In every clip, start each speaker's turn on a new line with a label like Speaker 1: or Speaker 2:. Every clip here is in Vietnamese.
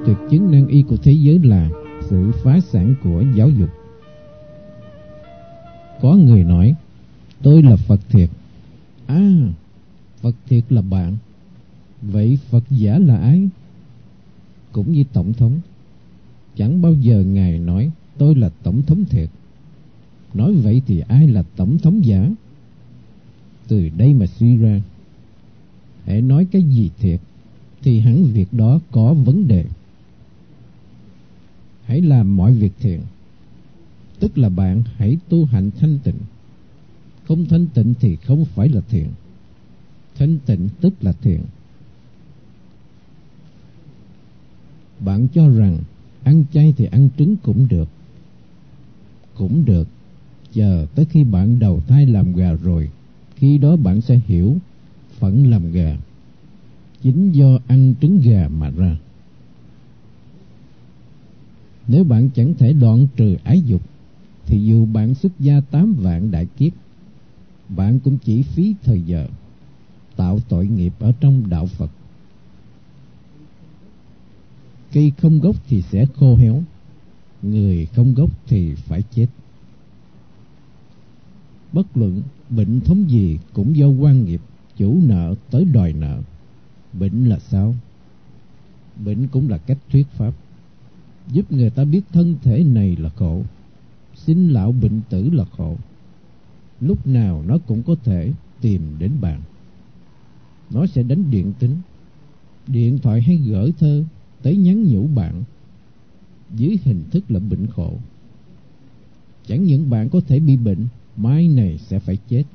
Speaker 1: tuyệt chứng nan y của thế giới là sự phá sản của giáo dục. Có người nói, tôi là Phật thiệt. Phật thiệt là bạn. Vậy Phật giả là ai? Cũng như Tổng thống, chẳng bao giờ Ngài nói tôi là Tổng thống thiệt. Nói vậy thì ai là Tổng thống giả? Từ đây mà suy ra, hãy nói cái gì thiệt thì hẳn việc đó có vấn đề. Hãy làm mọi việc thiện, tức là bạn hãy tu hạnh thanh tịnh. Không thanh tịnh thì không phải là thiện. Thanh tịnh tức là thiện. Bạn cho rằng ăn chay thì ăn trứng cũng được. Cũng được, chờ tới khi bạn đầu thai làm gà rồi, khi đó bạn sẽ hiểu phận làm gà chính do ăn trứng gà mà ra. Nếu bạn chẳng thể đoạn trừ ái dục, thì dù bạn xuất gia 8 vạn đại kiếp, bạn cũng chỉ phí thời giờ, tạo tội nghiệp ở trong đạo Phật. Cây không gốc thì sẽ khô héo, người không gốc thì phải chết. Bất luận bệnh thống gì cũng do oan nghiệp, chủ nợ tới đòi nợ. Bệnh là sao? Bệnh cũng là cách thuyết pháp, giúp người ta biết thân thể này là khổ, sinh lão bệnh tử là khổ. Lúc nào nó cũng có thể tìm đến bạn. Nó sẽ đánh điện tín, điện thoại hay gửi thơ tới nhắn nhủ bạn dưới hình thức là bệnh khổ. Chẳng những bạn có thể bị bệnh, mai này sẽ phải chết.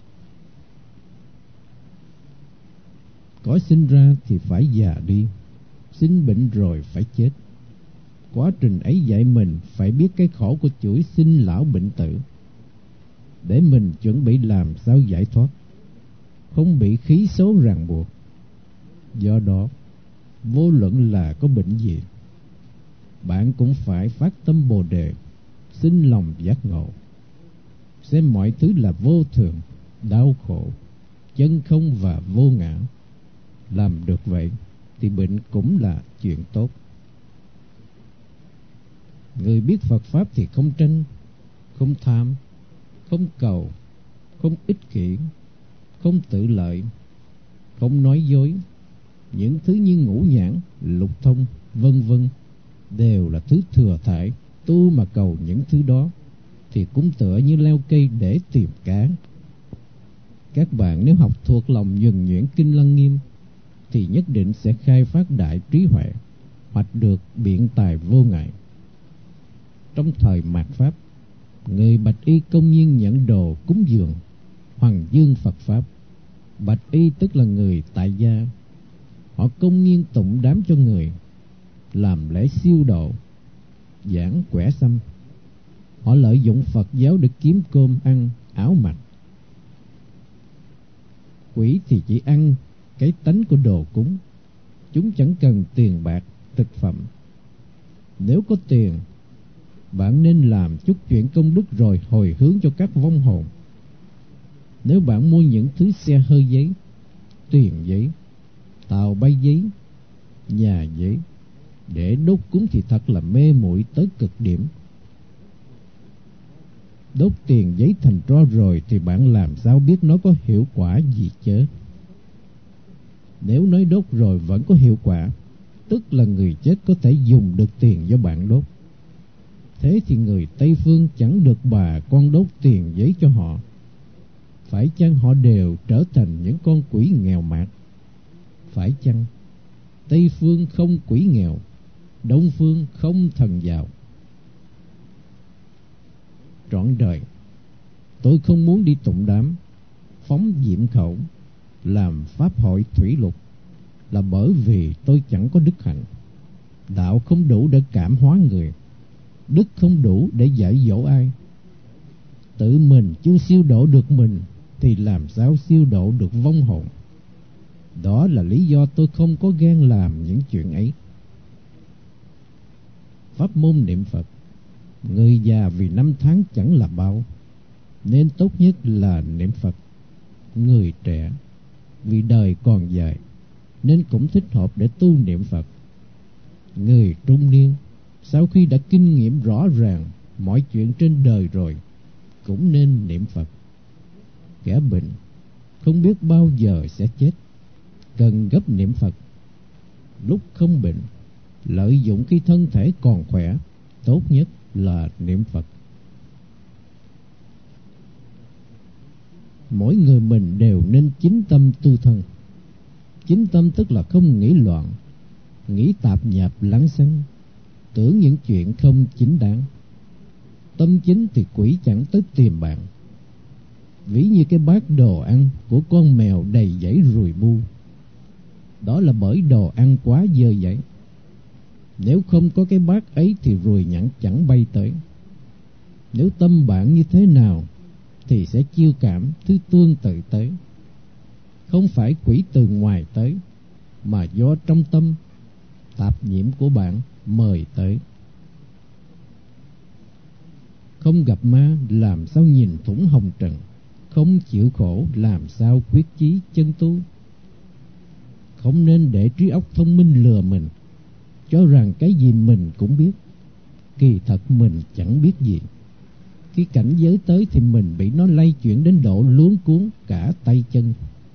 Speaker 1: Có sinh ra thì phải già đi, sinh bệnh rồi phải chết. Quá trình ấy dạy mình phải biết cái khổ của chuỗi sinh lão bệnh tử, để mình chuẩn bị làm sao giải thoát, không bị khí số ràng buộc. Do đó, vô luận là có bệnh gì, bạn cũng phải phát tâm Bồ Đề, sinh lòng giác ngộ, xem mọi thứ là vô thường, đau khổ, chân không và vô ngã. Làm được vậy thì bệnh cũng là chuyện tốt. Người biết Phật Pháp thì không tranh, không tham, không cầu, không ích kỷ, không tự lợi, không nói dối. Những thứ như ngũ nhãn, lục thông, vân vân đều là thứ thừa thải. Tu mà cầu những thứ đó thì cũng tựa như leo cây để tìm cá. Các bạn nếu học thuộc lòng nhuần nhuyễn Kinh Lăng Nghiêm thì nhất định sẽ khai phát đại trí huệ, hoạch được biện tài vô ngại. Trong thời mạt Pháp, người bạch y công nhiên nhận đồ cúng dường, hoằng dương Phật Pháp. Bạch y tức là người tại gia. Họ công nhiên tụng đám cho người, làm lễ siêu độ, giảng quẻ xăm. Họ lợi dụng Phật giáo để kiếm cơm ăn, áo mặc. Quỷ thì chỉ ăn cái tánh của đồ cúng. Chúng chẳng cần tiền bạc, thực phẩm. Nếu có tiền, bạn nên làm chút chuyện công đức rồi hồi hướng cho các vong hồn. Nếu bạn mua những thứ xe hơi giấy, thuyền giấy, tàu bay giấy, nhà giấy để đốt cúng thì thật là mê muội tới cực điểm. Đốt tiền giấy thành tro rồi thì bạn làm sao biết nó có hiệu quả gì chớ? Nếu nói đốt rồi vẫn có hiệu quả, tức là người chết có thể dùng được tiền do bạn đốt. Thế thì người Tây Phương chẳng được bà con đốt tiền giấy cho họ. Phải chăng họ đều trở thành những con quỷ nghèo mạt? Phải chăng Tây Phương không quỷ nghèo, Đông Phương không thần giàu? Trọn đời tôi không muốn đi tụng đám, phóng diệm khẩu, làm pháp hội thủy lục, là bởi vì tôi chẳng có đức hạnh. Đạo không đủ để cảm hóa người, đức không đủ để dạy dỗ ai. Tự mình chưa siêu độ được mình thì làm sao siêu độ được vong hồn? Đó là lý do tôi không có gan làm những chuyện ấy. Pháp môn niệm Phật, người già vì năm tháng chẳng là bao, nên tốt nhất là niệm Phật. Người trẻ vì đời còn dài nên cũng thích hợp để tu niệm Phật. Người trung niên sau khi đã kinh nghiệm rõ ràng mọi chuyện trên đời rồi cũng nên niệm Phật. Kẻ bệnh không biết bao giờ sẽ chết, cần gấp niệm Phật. Lúc không bệnh, lợi dụng khi thân thể còn khỏe, tốt nhất là niệm Phật. Mỗi người mình đều nên chính tâm tu thân. Chính tâm tức là không nghĩ loạn, nghĩ tạp nhạp lăng xăng, tưởng những chuyện không chính đáng. Tâm chính thì quỷ chẳng tới tìm bạn. Ví như cái bát đồ ăn của con mèo đầy dãy ruồi bu, đó là bởi đồ ăn quá dơ dãy. Nếu không có cái bát ấy thì ruồi nhặng chẳng bay tới. Nếu tâm bạn như thế nào thì sẽ chiêu cảm thứ tương tự tới. Không phải quỷ từ ngoài tới, mà do trong tâm tạp nhiễm của bạn mời tới. Không gặp ma làm sao nhìn thủng hồng trần, không chịu khổ làm sao quyết chí chân tu. Không nên để trí óc thông minh lừa mình, cho rằng cái gì mình cũng biết, kỳ thật mình chẳng biết gì. Khi cảnh giới tới thì mình bị nó lay chuyển đến độ luống cuống cả tay chân.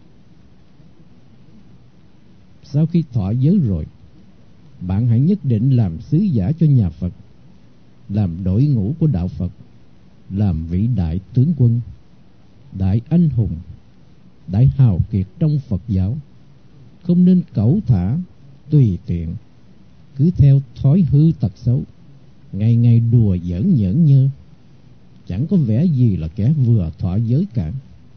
Speaker 1: Sau khi thọ giới rồi, bạn hãy nhất định làm sứ giả cho nhà Phật, làm đội ngũ của đạo Phật, làm vĩ đại tướng quân, đại anh hùng, đại hào kiệt trong Phật giáo. Không nên cẩu thả, tùy tiện, cứ theo thói hư tật xấu, ngày ngày đùa giỡn nhởn nhơ, chẳng có vẻ gì là kẻ vừa thọ giới cả.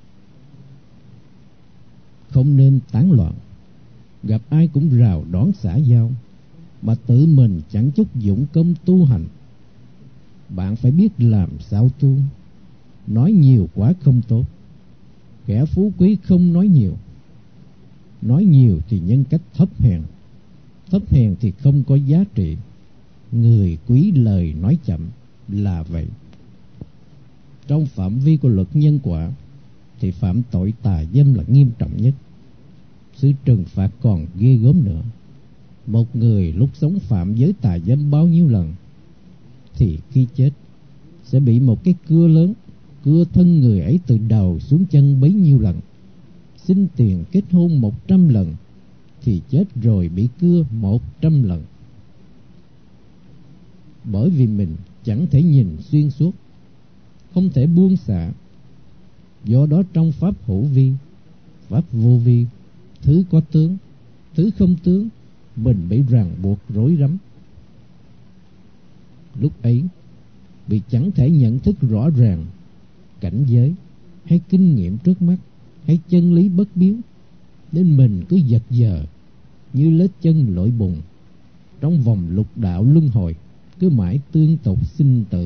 Speaker 1: Không nên tán loạn, gặp ai cũng rào đón xã giao, mà tự mình chẳng chút dụng công tu hành. Bạn phải biết làm sao tu. Nói nhiều quá không tốt. Kẻ phú quý không nói nhiều. Nói nhiều thì nhân cách thấp hèn. Thấp hèn thì không có giá trị. Người quý lời nói chậm là vậy. Trong phạm vi của luật nhân quả thì phạm tội tà dâm là nghiêm trọng nhất. Sự trừng phạt còn ghê gớm nữa. Một người lúc sống phạm giới tà dâm bao nhiêu lần thì khi chết sẽ bị một cái cưa lớn cưa thân người ấy từ đầu xuống chân bấy nhiêu lần. Xin tiền kết hôn 100 lần thì chết rồi bị cưa 100 lần. Bởi vì mình chẳng thể nhìn xuyên suốt, không thể buông xả. Do đó trong pháp hữu vi, pháp vô vi, thứ có tướng, thứ không tướng, mình bị ràng buộc rối rắm. Lúc ấy vì chẳng thể nhận thức rõ ràng cảnh giới hay kinh nghiệm trước mắt hay chân lý bất biến, nên mình cứ giật giờ như lết chân lội bùn trong vòng lục đạo luân hồi, cứ mãi tương tục sinh tử.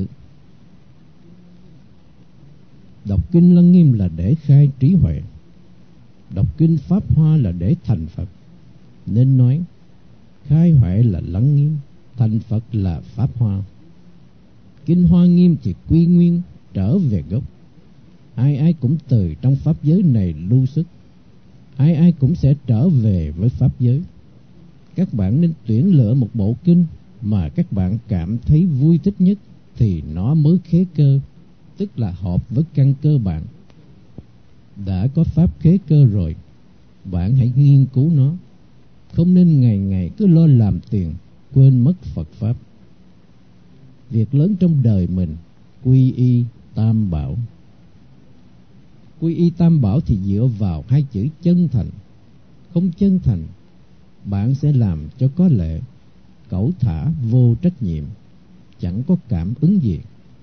Speaker 1: Đọc kinh Lăng Nghiêm là để khai trí huệ, đọc kinh Pháp Hoa là để thành Phật. Nên nói khai huệ là Lăng Nghiêm, thành Phật là Pháp Hoa. Kinh Hoa Nghiêm thì quy nguyên trở về gốc. Ai ai cũng từ trong pháp giới này lưu xuất, ai ai cũng sẽ trở về với pháp giới. Các bạn nên tuyển lựa một bộ kinh mà các bạn cảm thấy vui thích nhất thì nó mới khế cơ, tức là hợp với căn cơ bạn. Đã có pháp khế cơ rồi, bạn hãy nghiên cứu nó, không nên ngày ngày cứ lo làm tiền, quên mất Phật Pháp. Việc lớn trong đời mình quy y Tam Bảo. Quy y Tam Bảo thì dựa vào hai chữ chân thành. Không chân thành, bạn sẽ làm cho có lệ, cẩu thả, vô trách nhiệm, chẳng có cảm ứng gì.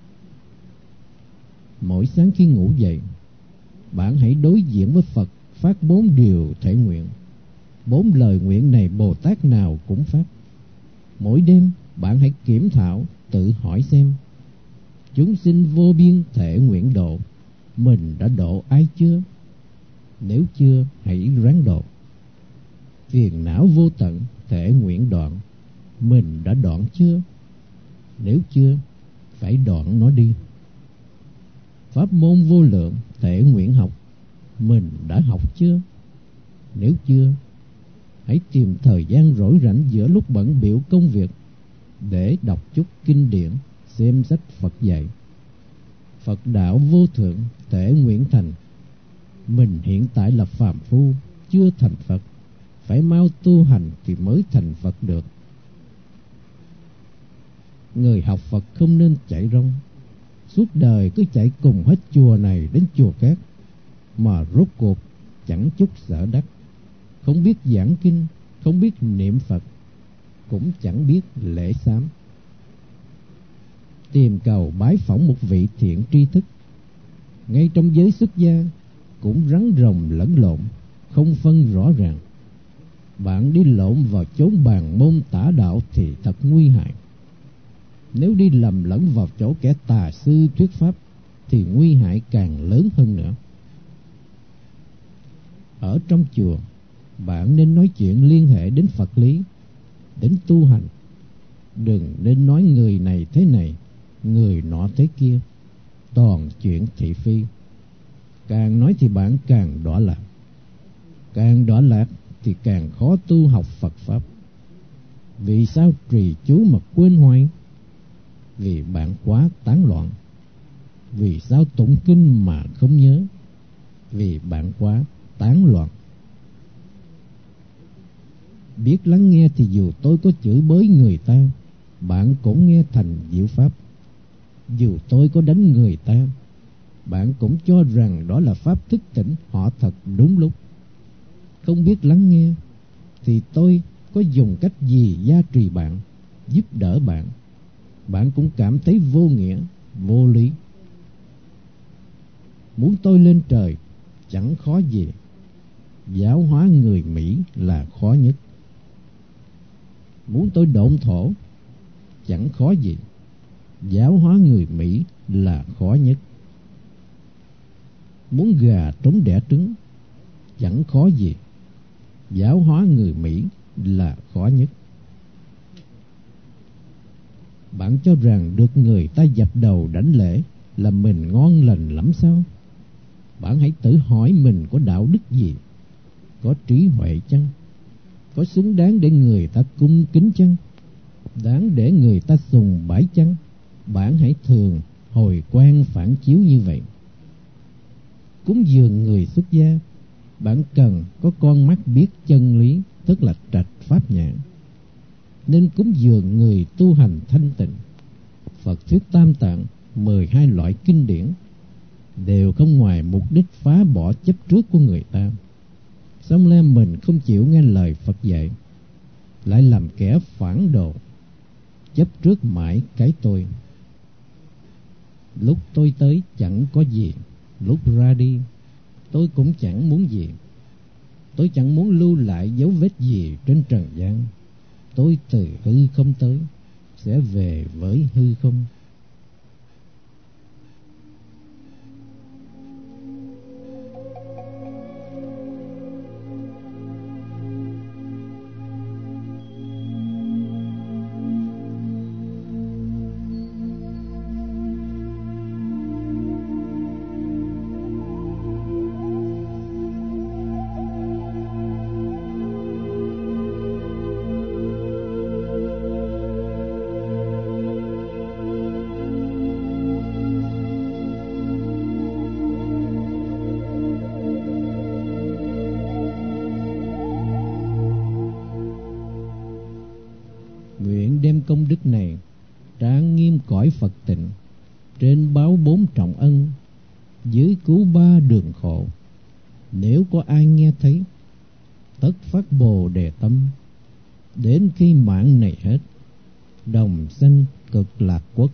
Speaker 1: Mỗi sáng khi ngủ dậy, bạn hãy đối diện với Phật, phát 4 điều thể nguyện. 4 lời nguyện này Bồ Tát nào cũng phát. Mỗi đêm bạn hãy kiểm thảo, tự hỏi xem chúng sinh vô biên thể nguyện độ, mình đã độ ai chưa? Nếu chưa, hãy ráng độ. Phiền não vô tận thể nguyện đoạn, mình đã đoạn chưa? Nếu chưa, phải đoạn nó đi. Pháp môn vô lượng thể nguyện học, mình đã học chưa? Nếu chưa, hãy tìm thời gian rỗi rảnh giữa lúc bận bịu công việc để đọc chút kinh điển, xem sách Phật dạy. Phật đạo vô thượng thể nguyện thành. Mình hiện tại là phàm phu, chưa thành Phật, phải mau tu hành thì mới thành Phật được. Người học Phật không nên chạy rong, suốt đời cứ chạy cùng hết chùa này đến chùa khác, mà rốt cuộc chẳng chút sở đắc, không biết giảng kinh, không biết niệm Phật, cũng chẳng biết lễ sám. Tìm cầu bái phỏng một vị thiện tri thức, ngay trong giới xuất gia cũng rắn rồng lẫn lộn, không phân rõ ràng. Bạn đi lộn vào chốn bàn môn tả đạo thì thật nguy hại. Nếu đi lầm lẫn vào chỗ kẻ tà sư thuyết pháp thì nguy hại càng lớn hơn nữa. Ở trong chùa, bạn nên nói chuyện liên hệ đến Phật lý, đến tu hành. Đừng nên nói người này thế này, người nọ thế kia, toàn chuyện thị phi. Càng nói thì bạn càng đọa lạc, càng đọa lạc thì càng khó tu học Phật pháp. Vì sao trì chú mà quên hoài? Vì bạn quá tán loạn. Vì sao tụng kinh mà không nhớ? Vì bạn quá tán loạn. Biết lắng nghe thì dù tôi có chửi bới người ta, bạn cũng nghe thành diệu pháp. Dù tôi có đánh người ta, bạn cũng cho rằng đó là pháp thức tỉnh họ thật đúng lúc. Không biết lắng nghe thì tôi có dùng cách gì gia trì bạn, giúp đỡ bạn, bạn cũng cảm thấy vô nghĩa, vô lý. Muốn tôi lên trời chẳng khó gì, giáo hóa người Mỹ là khó nhất. Muốn tôi độn thổ chẳng khó gì, giáo hóa người Mỹ là khó nhất. Muốn gà trống đẻ trứng chẳng khó gì, giáo hóa người Mỹ là khó nhất. Bạn cho rằng được người ta dập đầu đảnh lễ là mình ngon lành lắm sao? Bạn hãy tự hỏi mình có đạo đức gì, có trí huệ chăng, có xứng đáng để người ta cung kính chăng, đáng để người ta sùng bái chăng? Bạn hãy thường hồi quan phản chiếu như vậy. Cúng dường người xuất gia, bạn cần có con mắt biết chân lý, tức là trạch pháp nhãn. Nên cúng dường người tu hành thanh tịnh. Phật thuyết tam tạng, 12 loại kinh điển đều không ngoài mục đích phá bỏ chấp trước của người ta. Xong lên mình không chịu nghe lời Phật dạy, lại làm kẻ phản đồ, chấp trước mãi cái tôi. Lúc tôi tới chẳng có gì, lúc ra đi tôi cũng chẳng muốn gì. Tôi chẳng muốn lưu lại dấu vết gì trên trần gian. Tôi từ hư không tới, sẽ về với hư không. Nguyện đem công đức này trang nghiêm cõi Phật tịnh, trên báo 4 trọng ân, dưới cứu 3 đường khổ. Nếu có ai nghe thấy, tất phát Bồ Đề tâm, đến khi mạng này hết, đồng sanh cực lạc quốc.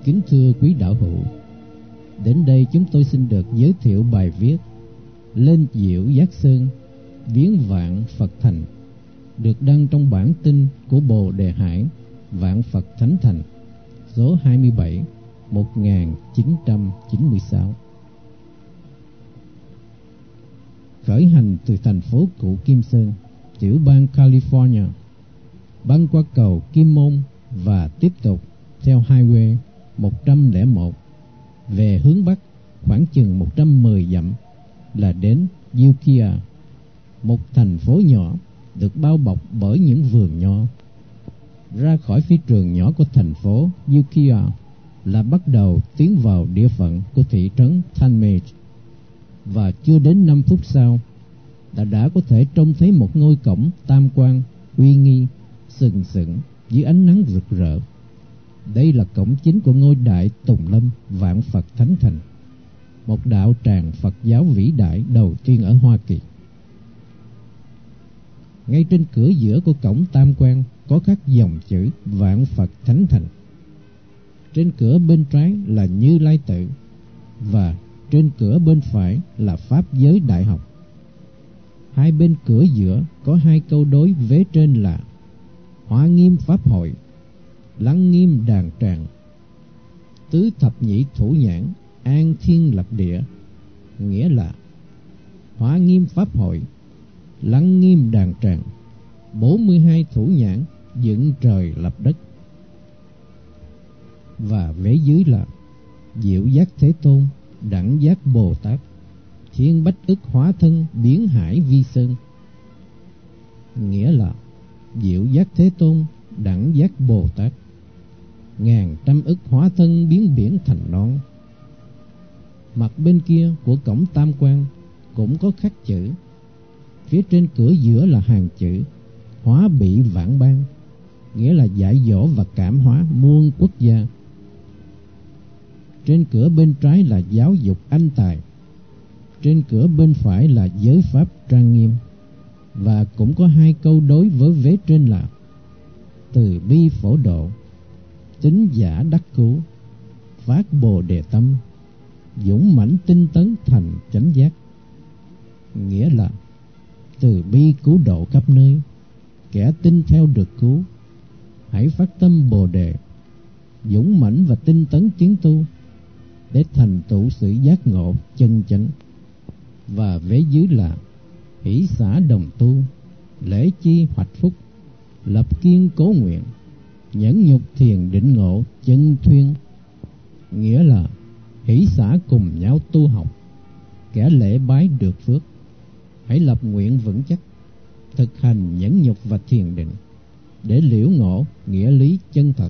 Speaker 1: Kính thưa quý đạo hữu, đến đây chúng tôi xin được giới thiệu bài viết Lên Diệu Giác Sơn Viếng Vạn Phật Thành, được đăng trong bản tin của Bồ Đề Hải Vạn Phật Thánh Thành số 27 1996. Khởi hành từ thành phố cũ Kim Sơn, tiểu bang California, băng qua cầu Kim Môn và tiếp tục theo Highway 101 về hướng Bắc khoảng chừng 110 dặm là đến Ukiah, một thành phố nhỏ được bao bọc bởi những vườn nho. Ra khỏi phi trường nhỏ của thành phố Ukiah là bắt đầu tiến vào địa phận của thị trấn Tallmadge, và chưa đến 5 phút sau đã có thể trông thấy một ngôi cổng tam quan uy nghi sừng sững dưới ánh nắng rực rỡ. Đây là cổng chính của ngôi Đại Tùng Lâm Vạn Phật Thánh Thành, một đạo tràng Phật giáo vĩ đại đầu tiên ở Hoa Kỳ. Ngay trên cửa giữa của cổng tam quan có khắc dòng chữ Vạn Phật Thánh Thành. Trên cửa bên trái là Như Lai Tự, và trên cửa bên phải là Pháp Giới Đại Học. Hai bên cửa giữa có hai câu đối vế trên là Hóa Nghiêm Pháp Hội, Lăng Nghiêm Đàn Tràng, Tứ Thập Nhị Thủ Nhãn, An Thiên Lập Địa, nghĩa là Hóa Nghiêm Pháp Hội, Lăng Nghiêm Đàn Tràng, 42 thủ nhãn, dựng trời lập đất. Và vế dưới là Diệu Giác Thế Tôn, Đẳng Giác Bồ Tát, Thiên Bách Ức Hóa Thân, Biến Hải Vi Sơn, nghĩa là Diệu Giác Thế Tôn, Đẳng Giác Bồ Tát, ngàn trăm ức hóa thân biến biển thành non. Mặt bên kia của cổng tam quan cũng có khắc chữ. Phía trên cửa giữa là hàng chữ Hóa Bị Vạn Ban, nghĩa là dạy dỗ và cảm hóa muôn quốc gia. Trên cửa bên trái là Giáo dục anh tài, trên cửa bên phải là Giới pháp trang nghiêm, và cũng có hai câu đối với vế trên là Từ bi phổ độ, Tín giả đắc cứu, Phát bồ đề tâm, dũng mãnh tinh tấn thành chánh giác, nghĩa là từ bi cứu độ khắp nơi, kẻ tin theo được cứu. Hãy phát tâm bồ đề, dũng mãnh và tinh tấn tiến tu để thành tựu sự giác ngộ chân chánh. Và vế dưới là hỷ xả đồng tu, lễ chi hoạch phúc, lập kiên cố nguyện, nhẫn nhục thiền định ngộ chân thuyên, nghĩa là hỷ xả cùng nhau tu học, kẻ lễ bái được phước. Hãy lập nguyện vững chắc, thực hành nhẫn nhục và thiền định để liễu ngộ nghĩa lý chân thật.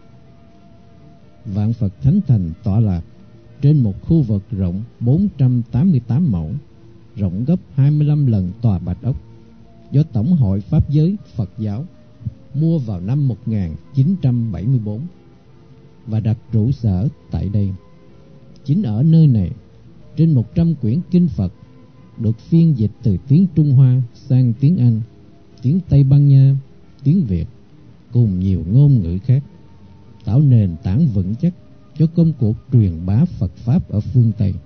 Speaker 1: Vạn Phật Thánh Thành tọa lạc trên một khu vực rộng 488 mẫu, rộng gấp 25 lần tòa Bạch Ốc, do Tổng hội Pháp giới Phật giáo mua vào năm 1974 và đặt trụ sở tại đây. Chính ở nơi này, trên 100 quyển kinh Phật được phiên dịch từ tiếng Trung Hoa sang tiếng Anh, tiếng Tây Ban Nha, tiếng Việt cùng nhiều ngôn ngữ khác, tạo nền tảng vững chắc cho công cuộc truyền bá Phật Pháp ở phương Tây.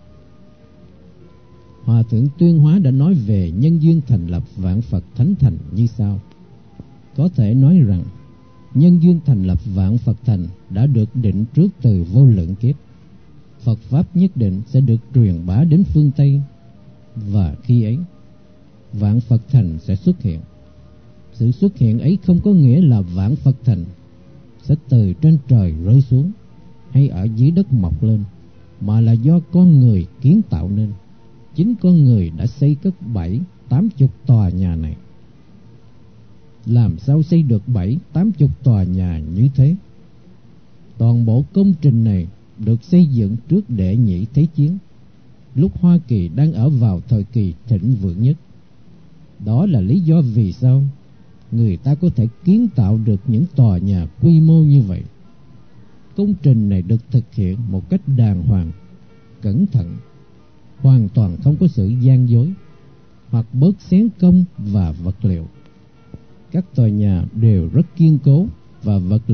Speaker 1: Hòa Thượng Tuyên Hóa đã nói về nhân duyên thành lập Vạn Phật Thánh Thành như sau. Có thể nói rằng, nhân duyên thành lập Vạn Phật Thành đã được định trước từ vô lượng kiếp. Phật Pháp nhất định sẽ được truyền bá đến phương Tây, và khi ấy, Vạn Phật Thành sẽ xuất hiện. Sự xuất hiện ấy không có nghĩa là Vạn Phật Thành sẽ từ trên trời rơi xuống hay ở dưới đất mọc lên, mà là do con người kiến tạo nên. Chính con người đã xây cất 70-80 tòa nhà này. Làm sao xây được 70-80 tòa nhà như thế? Toàn bộ công trình này được xây dựng trước Đệ Nhị Thế Chiến, lúc Hoa Kỳ đang ở vào thời kỳ thịnh vượng nhất. Đó là lý do vì sao người ta có thể kiến tạo được những tòa nhà quy mô như vậy. Công trình này được thực hiện một cách đàng hoàng, cẩn thận, hoàn toàn không có sự gian dối hoặc bớt xén công và vật liệu. Các tòa nhà đều rất kiên cố và vật liệu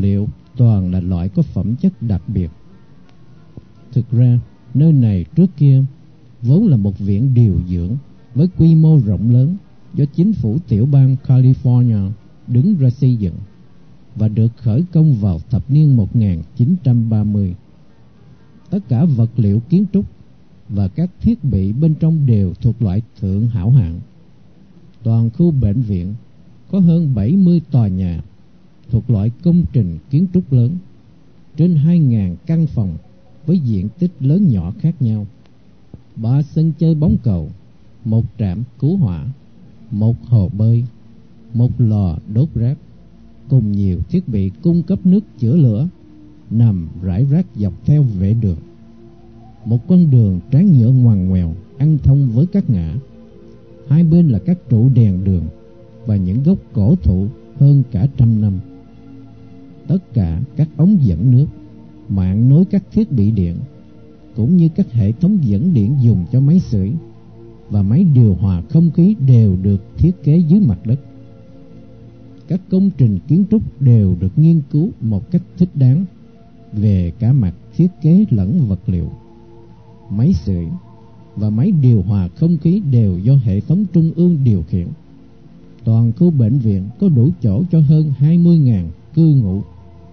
Speaker 1: toàn là loại có phẩm chất đặc biệt. Thực ra, nơi này trước kia vốn là một viện điều dưỡng với quy mô rộng lớn do chính phủ tiểu bang California đứng ra xây dựng và được khởi công vào thập niên 1930. Tất cả vật liệu kiến trúc và các thiết bị bên trong đều thuộc loại thượng hảo hạng. Toàn khu bệnh viện có hơn 70 tòa nhà thuộc loại công trình kiến trúc lớn, trên 2.000 căn phòng với diện tích lớn nhỏ khác nhau, 3 sân chơi bóng cầu, 1 trạm cứu hỏa, 1 hồ bơi, 1 lò đốt rác, cùng nhiều thiết bị cung cấp nước chữa lửa nằm rải rác dọc theo vệ đường. Một con đường tráng nhựa ngoằn ngoèo ăn thông với các ngã, hai bên là các trụ đèn đường và những gốc cổ thụ hơn cả 100 năm. Tất cả các ống dẫn nước, mạng nối các thiết bị điện, cũng như các hệ thống dẫn điện dùng cho máy sưởi và máy điều hòa không khí đều được thiết kế dưới mặt đất. Các công trình kiến trúc đều được nghiên cứu một cách thích đáng về cả mặt thiết kế lẫn vật liệu. Máy sưởi và máy điều hòa không khí đều do hệ thống trung ương điều khiển. Toàn khu bệnh viện có đủ chỗ cho hơn 20.000 cư ngụ.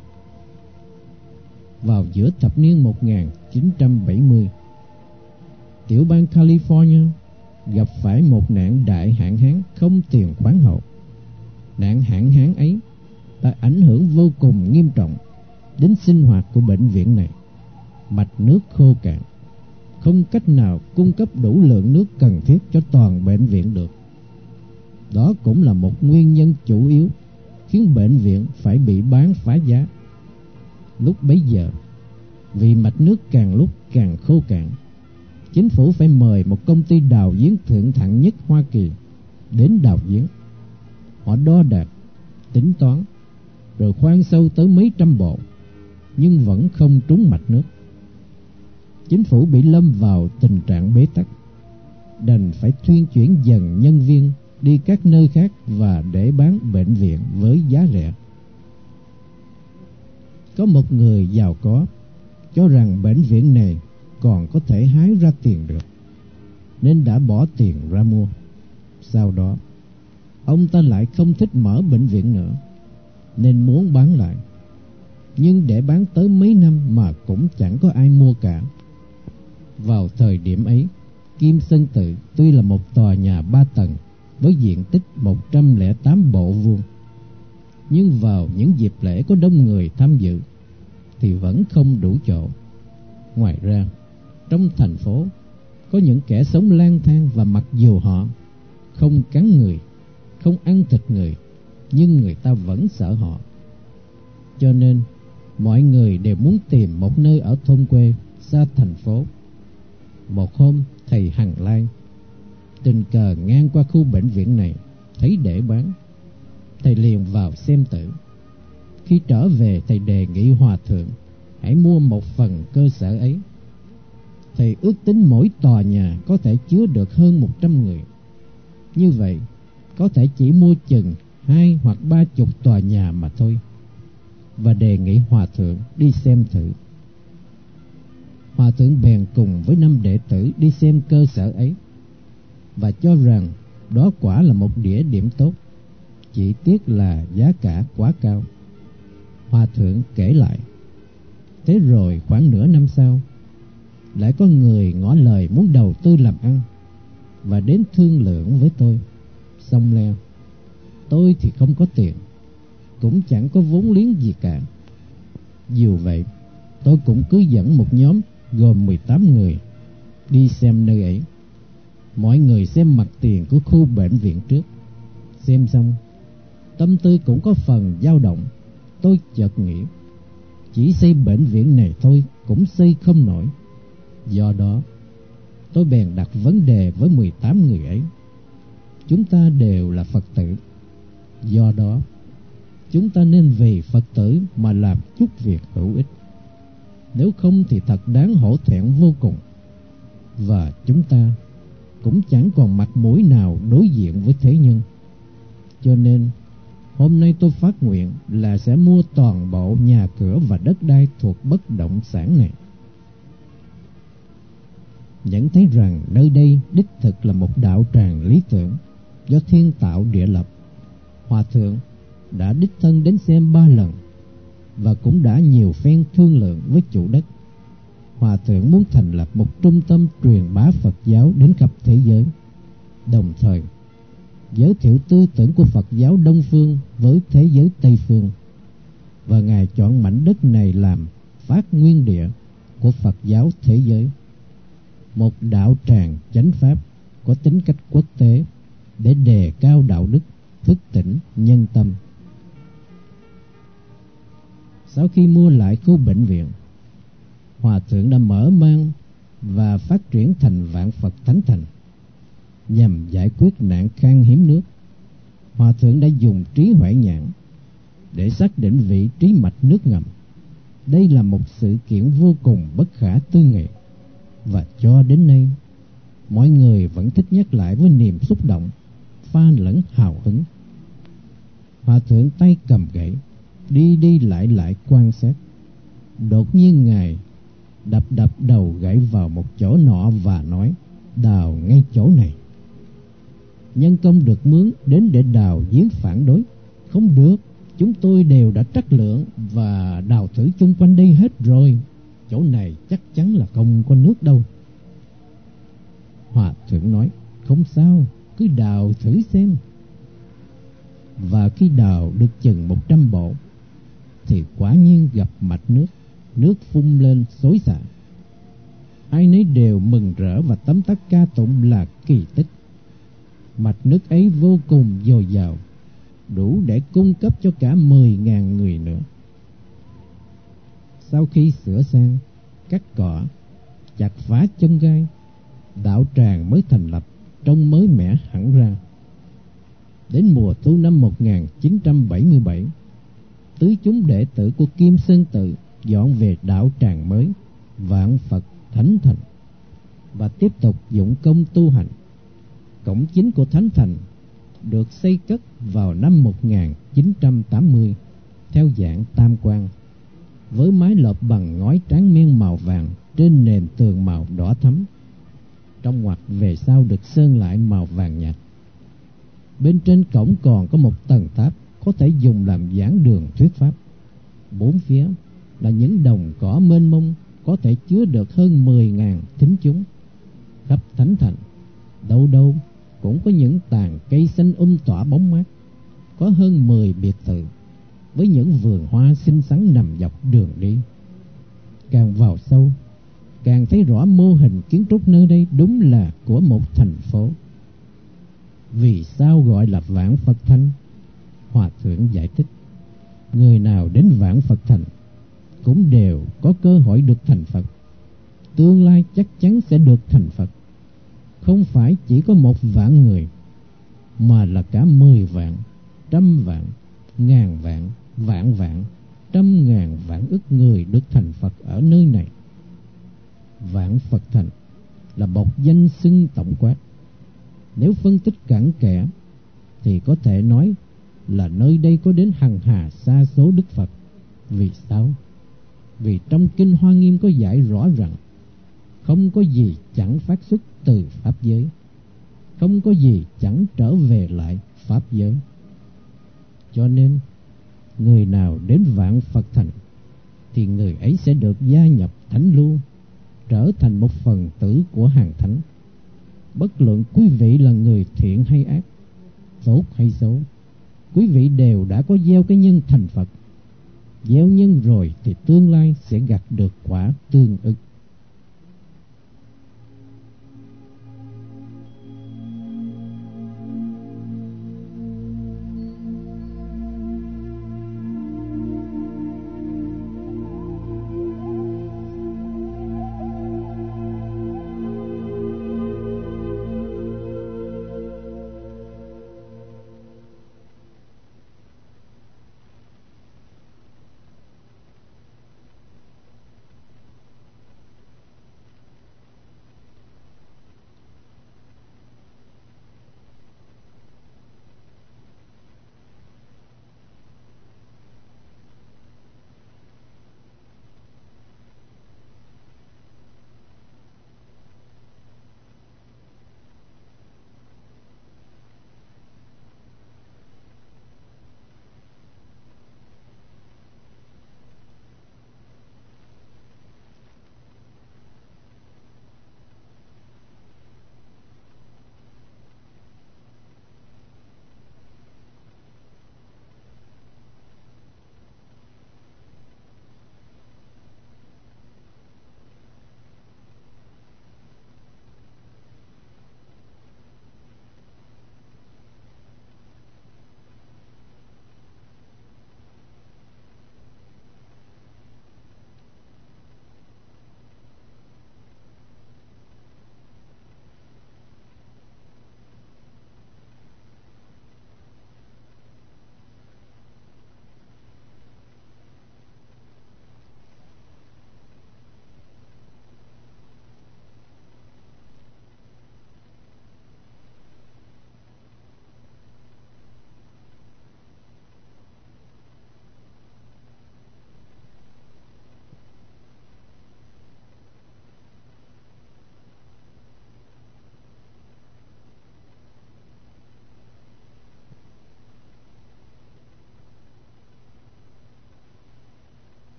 Speaker 1: Vào giữa thập niên 1970, tiểu bang California gặp phải một nạn đại hạn hán không tiền khoáng hậu. Nạn hạn hán ấy đã ảnh hưởng vô cùng nghiêm trọng đến sinh hoạt của bệnh viện này. Mạch nước khô cạn, không cách nào cung cấp đủ lượng nước cần thiết cho toàn bệnh viện được. Đó cũng là một nguyên nhân chủ yếu khiến bệnh viện phải bị bán phá giá. Lúc bấy giờ, vì mạch nước càng lúc càng khô cạn, chính phủ phải mời một công ty đào giếng thượng hạng nhất Hoa Kỳ đến đào giếng. Họ đo đạc, tính toán, rồi khoan sâu tới mấy trăm bộ, nhưng vẫn không trúng mạch nước. Chính phủ bị lâm vào tình trạng bế tắc, đành phải thuyên chuyển dần nhân viên đi các nơi khác và để bán bệnh viện với giá rẻ. Có một người giàu có cho rằng bệnh viện này còn có thể hái ra tiền được, nên đã bỏ tiền ra mua. Sau đó, ông ta lại không thích mở bệnh viện nữa, nên muốn bán lại. Nhưng để bán tới mấy năm mà cũng chẳng có ai mua cả. Vào thời điểm ấy, Kim Sơn Tự tuy là một tòa nhà 3 tầng với diện tích 108 bộ vuông, nhưng vào những dịp lễ có đông người tham dự thì vẫn không đủ chỗ. Ngoài ra, trong thành phố có những kẻ sống lang thang, và mặc dù họ không cắn người, không ăn thịt người, nhưng người ta vẫn sợ họ. Cho nên mọi người đều muốn tìm một nơi ở thôn quê xa thành phố. Một hôm, thầy Hằng Lai tình cờ ngang qua khu bệnh viện này, thấy để bán. Thầy liền vào xem thử. Khi trở về, thầy đề nghị hòa thượng hãy mua một phần cơ sở ấy. Thầy ước tính mỗi tòa nhà có thể chứa được hơn 100 người. Như vậy, có thể chỉ mua chừng 2 hoặc 30 tòa nhà mà thôi, và đề nghị hòa thượng đi xem thử. Hòa thượng bèn cùng với 5 đệ tử đi xem cơ sở ấy, và cho rằng đó quả là một địa điểm tốt, chỉ tiếc là giá cả quá cao. Hòa thượng kể lại, thế rồi khoảng nửa năm sau, lại có người ngỏ lời muốn đầu tư làm ăn và đến thương lượng với tôi. Xong leo, tôi thì không có tiền, cũng chẳng có vốn liếng gì cả. Dù vậy, tôi cũng cứ dẫn một nhóm gồm 18 người đi xem nơi ấy. Mọi người xem mặt tiền của khu bệnh viện trước. Xem xong, tâm tư cũng có phần dao động. Tôi chợt nghĩ, chỉ xây bệnh viện này thôi cũng xây không nổi. Do đó, tôi bèn đặt vấn đề với 18 người ấy. Chúng ta đều là Phật tử, do đó chúng ta nên vì Phật tử mà làm chút việc hữu ích. Nếu không thì thật đáng hổ thẹn vô cùng, và chúng ta cũng chẳng còn mặt mũi nào đối diện với thế nhân. Cho nên Hôm nay tôi phát nguyện là sẽ mua toàn bộ nhà cửa và đất đai thuộc bất động sản này. Nhận thấy rằng nơi đây đích thực là một đạo tràng lý tưởng do thiên tạo địa lập, Hòa thượng đã đích thân đến xem 3 lần và cũng đã nhiều phen thương lượng với chủ đất. Hòa thượng muốn thành lập một trung tâm truyền bá Phật giáo đến khắp thế giới, đồng thời giới thiệu tư tưởng của Phật giáo Đông Phương với thế giới Tây Phương, và Ngài chọn mảnh đất này làm phát nguyên địa của Phật giáo thế giới, một đạo tràng chánh pháp có tính cách quốc tế để đề cao đạo đức, thức tỉnh nhân tâm. Sau khi mua lại khu bệnh viện, Hòa thượng đã mở mang và phát triển thành Vạn Phật Thánh Thành. Nhằm giải quyết nạn khan hiếm nước, Hòa thượng đã dùng trí huệ nhãn để xác định vị trí mạch nước ngầm. Đây là một sự kiện vô cùng bất khả tư nghị, và cho đến nay mọi người vẫn thích nhắc lại với niềm xúc động pha lẫn hào hứng. Hòa thượng tay cầm gậy, đi đi lại lại quan sát. Đột nhiên Ngài đập đầu gậy vào một chỗ nọ và nói: đào ngay chỗ này. Nhân công được mướn đến để đào giếng phản đối: không được, chúng tôi đều đã trắc lượng và đào thử chung quanh đây hết rồi, chỗ này chắc chắn là không có nước đâu. Hòa thượng nói: không sao, cứ đào thử xem. Và khi đào được chừng 100 bộ thì quả nhiên gặp mạch nước, nước phun lên xối xả. Ai nấy đều mừng rỡ và tấm tắc ca tụng là kỳ tích. Mạch nước ấy vô cùng dồi dào, đủ để cung cấp cho cả 10.000 người nữa. Sau khi sửa sang, cắt cỏ, chặt phá chân gai, đạo tràng mới thành lập, trông mới mẻ hẳn ra. Đến mùa thu năm 1977, tứ chúng đệ tử của Kim Sơn Tự dọn về đạo tràng mới Vạn Phật Thánh Thành và tiếp tục dụng công tu hành. Cổng chính của Thánh Thành được xây cất vào năm 1980 theo dạng tam quan, với mái lợp bằng ngói tráng miên màu vàng trên nền tường màu đỏ thẫm. Trong ngoặt về sau được sơn lại màu vàng nhạt. Bên trên cổng còn có một tầng tháp có thể dùng làm giảng đường thuyết pháp. Bốn phía là những đồng cỏ mênh mông, có thể chứa được hơn 10.000 thính chúng. Khắp Thánh Thành, đâu đâu cũng có những tàn cây xanh tỏa bóng mát. Có hơn 10 biệt thự với những vườn hoa xinh xắn nằm dọc đường đi. Càng vào sâu, càng thấy rõ mô hình kiến trúc nơi đây đúng là của một thành phố. Vì sao gọi là Vạn Phật Thành? Hòa thượng giải thích: người nào đến Vạn Phật Thành cũng đều có cơ hội được thành Phật. Tương lai chắc chắn sẽ được thành Phật. Không phải chỉ có 1.000.000 người, mà là cả 10 vạn, 100 vạn, 1000 vạn, vạn vạn, 100.000 vạn ức người được thành Phật ở nơi này. Vạn Phật Thành là một danh xưng tổng quát. Nếu phân tích cặn kẽ thì có thể nói là nơi đây có đến hằng hà sa số Đức Phật. Vì sao? Vì trong Kinh Hoa Nghiêm có giải rõ rằng không có gì chẳng phát xuất từ Pháp giới, không có gì chẳng trở về lại Pháp giới. Cho nên người nào đến Vạn Phật Thành thì người ấy sẽ được gia nhập Thánh Lưu, trở thành một phần tử của hàng thánh. Bất luận quý vị là người thiện hay ác, tốt hay xấu, quý vị đều đã có gieo cái nhân thành Phật. Gieo nhân rồi thì tương lai sẽ gặt được quả tương ưng.